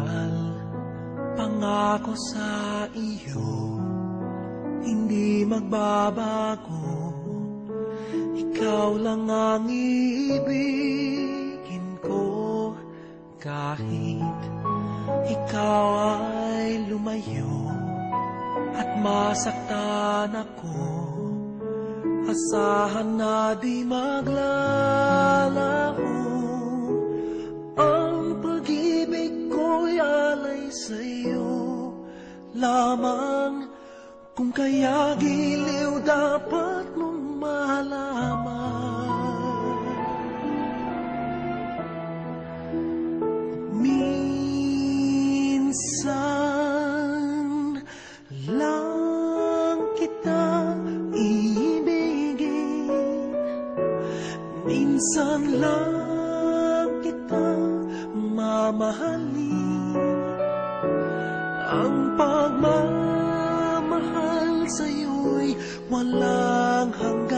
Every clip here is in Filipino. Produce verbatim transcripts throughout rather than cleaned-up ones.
mahal, pangako sa iyo, hindi magbabago. Ikaw lang ang iibigin ko, kahit ikaw ay lumayo at masaktan ako. Asahan na di maglalaho, ang pag-ibig ko'y alay sa'yo lamang. Kung kaya giliw dapat mong malaman. Minsan lang kita iibigin, minsan lang kita mamahalin. Ang pagmamahal sa'yo'y walang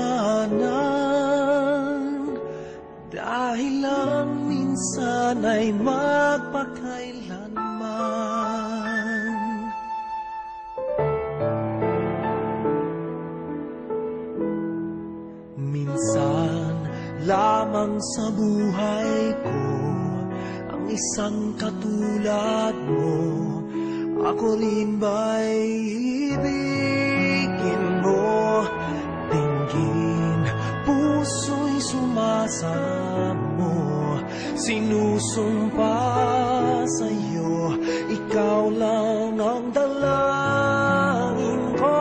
hangganan, dahil lang minsan ay magpakailanman. Minsan lamang sa buhay ko ang isang katulad mo. Ako rin ba'y ibigin mo? Tingin, puso'y sumasamo, sinusumpa sa'yo, ikaw lang ang dalangin ko.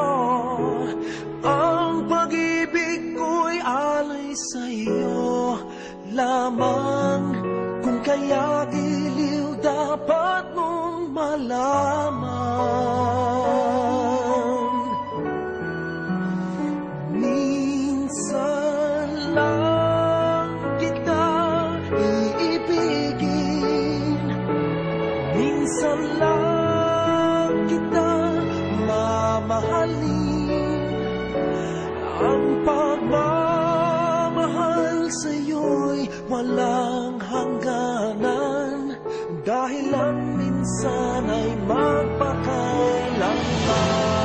Ang pag-ibig ko'y alay sa'yo lamang. Kung kaya giliw dapat mong malaman. Minsan lang kita iibigin, minsan lang kita mamahalin. Ang pagmamahal sa'yo'y walang hangganan, dahil lang minsan ay magpakailanman.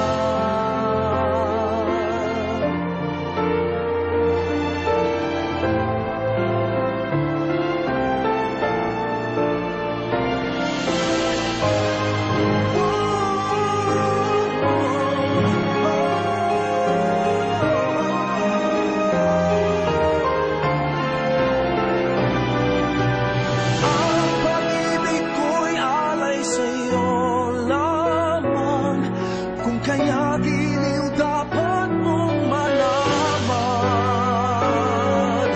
Kaya giliw dapat mong malaman.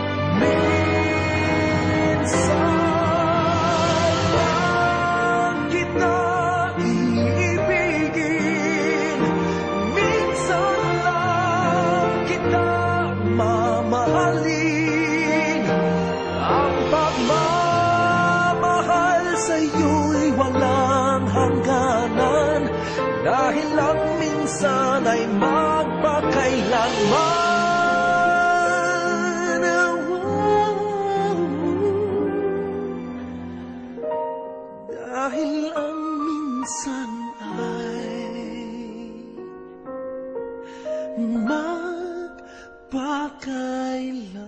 Minsan lang kita iibigin, minsan lang kita mamahalin. Ang pagmamahal sa'yo'y walang hangganan, dahil lang minsan ay magpakailanman. Dahil ang minsan ay magpakailanman.